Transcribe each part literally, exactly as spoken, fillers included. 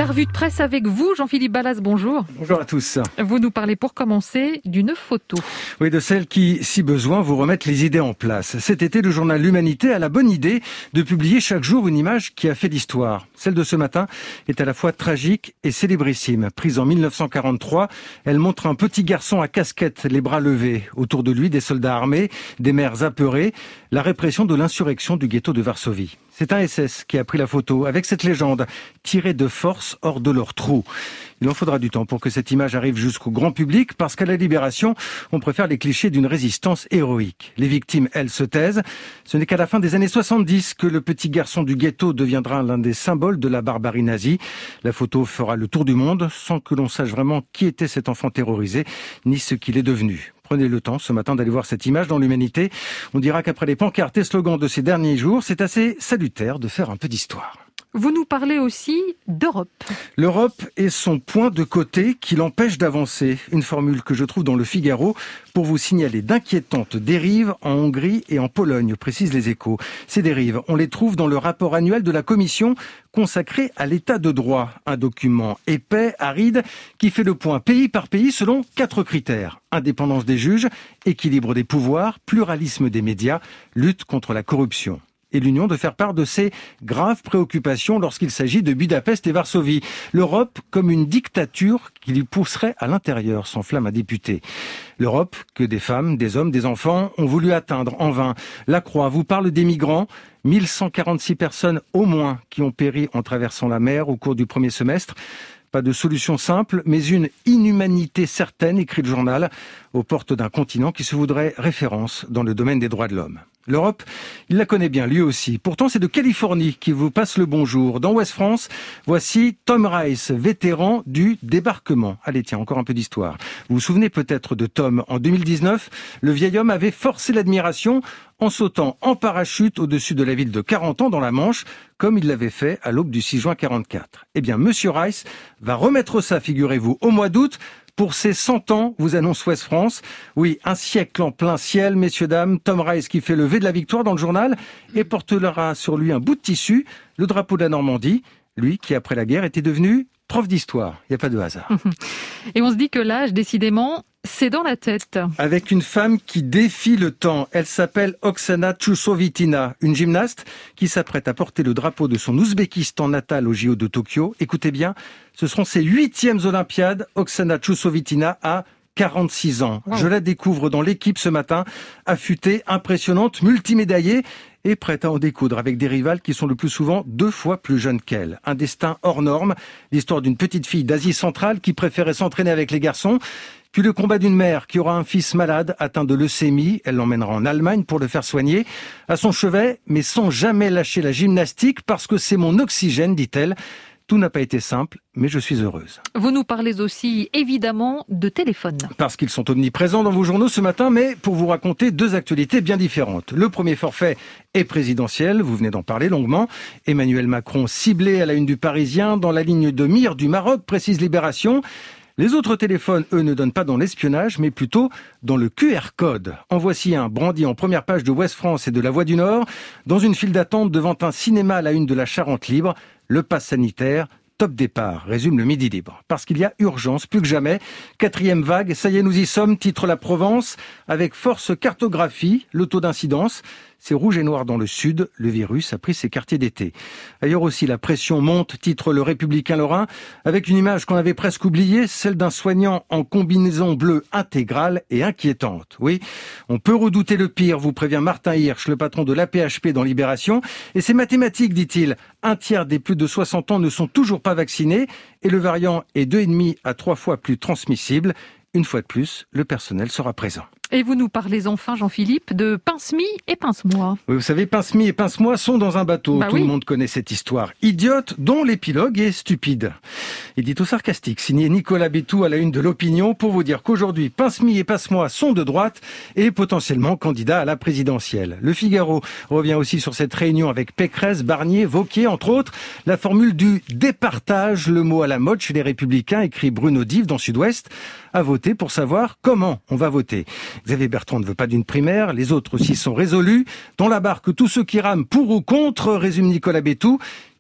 La revue de presse avec vous, Jean-Philippe Ballas, bonjour. Bonjour à tous. Vous nous parlez pour commencer d'une photo. Oui, de celle qui, si besoin, vous remettent les idées en place. Cet été, le journal L'Humanité a la bonne idée de publier chaque jour une image qui a fait l'histoire. Celle de ce matin est à la fois tragique et célébrissime. Prise en mille neuf cent quarante-trois, elle montre un petit garçon à casquette, les bras levés. Autour de lui, des soldats armés, des mères apeurées, la répression de l'insurrection du ghetto de Varsovie. C'est un S S qui a pris la photo avec cette légende, tirée de force hors de leur trou. Il en faudra du temps pour que cette image arrive jusqu'au grand public, parce qu'à la Libération, on préfère les clichés d'une résistance héroïque. Les victimes, elles, se taisent. Ce n'est qu'à la fin des années soixante-dix que le petit garçon du ghetto deviendra l'un des symboles de la barbarie nazie. La photo fera le tour du monde, sans que l'on sache vraiment qui était cet enfant terrorisé, ni ce qu'il est devenu. Prenez le temps ce matin d'aller voir cette image dans l'Humanité. On dira qu'après les pancartes et slogans de ces derniers jours, c'est assez salutaire de faire un peu d'histoire. Vous nous parlez aussi d'Europe. L'Europe est son point de côté qui l'empêche d'avancer. Une formule que je trouve dans le Figaro pour vous signaler d'inquiétantes dérives en Hongrie et en Pologne, précisent les Échos. Ces dérives, on les trouve dans le rapport annuel de la Commission consacré à l'état de droit. Un document épais, aride, qui fait le point pays par pays selon quatre critères. Indépendance des juges, équilibre des pouvoirs, pluralisme des médias, lutte contre la corruption. Et l'Union de faire part de ses graves préoccupations lorsqu'il s'agit de Budapest et Varsovie. L'Europe comme une dictature qui lui pousserait à l'intérieur, s'enflamme un député. L'Europe que des femmes, des hommes, des enfants ont voulu atteindre en vain. La Croix vous parle des migrants. mille cent quarante-six personnes au moins qui ont péri en traversant la mer au cours du premier semestre. Pas de solution simple, mais une inhumanité certaine, écrit le journal, aux portes d'un continent qui se voudrait référence dans le domaine des droits de l'homme. L'Europe, il la connaît bien, lui aussi. Pourtant, c'est de Californie qui vous passe le bonjour. Dans Ouest France, voici Tom Rice, vétéran du débarquement. Allez, tiens, encore un peu d'histoire. Vous vous souvenez peut-être de Tom. En deux mille dix-neuf, le vieil homme avait forcé l'admiration en sautant en parachute au-dessus de la ville de Carentan dans la Manche, comme il l'avait fait à l'aube du six juin quarante-quatre. Eh bien, Monsieur Rice va remettre ça, figurez-vous, au mois d'août, pour ses cent ans, vous annonce Ouest France. Oui, un siècle en plein ciel, messieurs, dames. Tom Rice qui fait le V de la victoire dans le journal et portera sur lui un bout de tissu, le drapeau de la Normandie. Lui qui, après la guerre, était devenu prof d'histoire. Il n'y a pas de hasard. Et on se dit que l'âge, décidément, c'est dans la tête. Avec une femme qui défie le temps. Elle s'appelle Oksana Chusovitina, une gymnaste qui s'apprête à porter le drapeau de son Ouzbékistan natal au J O de Tokyo. Écoutez bien, ce seront ses huitièmes Olympiades. Oksana Chusovitina a quarante-six ans. Wow. Je la découvre dans l'équipe ce matin, affûtée, impressionnante, multimédaillée et prête à en découdre avec des rivales qui sont le plus souvent deux fois plus jeunes qu'elle. Un destin hors norme, l'histoire d'une petite fille d'Asie centrale qui préférait s'entraîner avec les garçons. Puis le combat d'une mère qui aura un fils malade atteint de leucémie. Elle l'emmènera en Allemagne pour le faire soigner. À son chevet, mais sans jamais lâcher la gymnastique parce que c'est mon oxygène, dit-elle. Tout n'a pas été simple, mais je suis heureuse. Vous nous parlez aussi, évidemment, de téléphone. Parce qu'ils sont omniprésents dans vos journaux ce matin, mais pour vous raconter deux actualités bien différentes. Le premier forfait est présidentiel, vous venez d'en parler longuement. Emmanuel Macron ciblé à la une du Parisien dans la ligne de mire du Maroc, précise Libération. Les autres téléphones, eux, ne donnent pas dans l'espionnage, mais plutôt dans le Q R code. En voici un brandi en première page de Ouest France et de La Voix du Nord, dans une file d'attente devant un cinéma à la une de la Charente libre. Le pass sanitaire, top départ, résume le Midi Libre. Parce qu'il y a urgence, plus que jamais. Quatrième vague, ça y est, nous y sommes, titre La Provence, avec force cartographie, le taux d'incidence. C'est rouge et noir dans le sud, le virus a pris ses quartiers d'été. Ailleurs aussi, la pression monte, titre Le Républicain Lorrain, avec une image qu'on avait presque oubliée, celle d'un soignant en combinaison bleue intégrale et inquiétante. Oui, on peut redouter le pire, vous prévient Martin Hirsch, le patron de l'A P H P dans Libération. Et c'est mathématique, dit-il. Un tiers des plus de soixante ans ne sont toujours pas vaccinés et le variant est deux virgule cinq à trois fois plus transmissible. Une fois de plus, le personnel sera présent. Et vous nous parlez enfin, Jean-Philippe, de Pince-Mi et Pince-Moi. Oui, vous savez, Pince-Mi et Pince-Moi sont dans un bateau. Bah Tout oui. le monde connaît cette histoire idiote, dont l'épilogue est stupide. Édito sarcastique, signé Nicolas Bétou à la une de l'Opinion, pour vous dire qu'aujourd'hui, Pince-Mi et Pince-Moi sont de droite et potentiellement candidats à la présidentielle. Le Figaro revient aussi sur cette réunion avec Pécresse, Barnier, Wauquiez, entre autres. La formule du départage, le mot à la mode chez les Républicains, écrit Bruno Dive dans Sud-Ouest, à voter pour savoir comment on va voter. Xavier Bertrand ne veut pas d'une primaire, les autres aussi sont résolus. Dans la barque, tous ceux qui rament pour ou contre, résume Nicolas Bétou,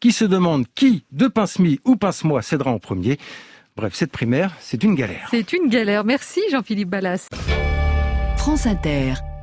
qui se demande qui, de Pince-Mi ou Pince-Moi, cédera en premier. Bref, cette primaire, c'est une galère. C'est une galère. Merci Jean-Philippe Ballas. France Inter.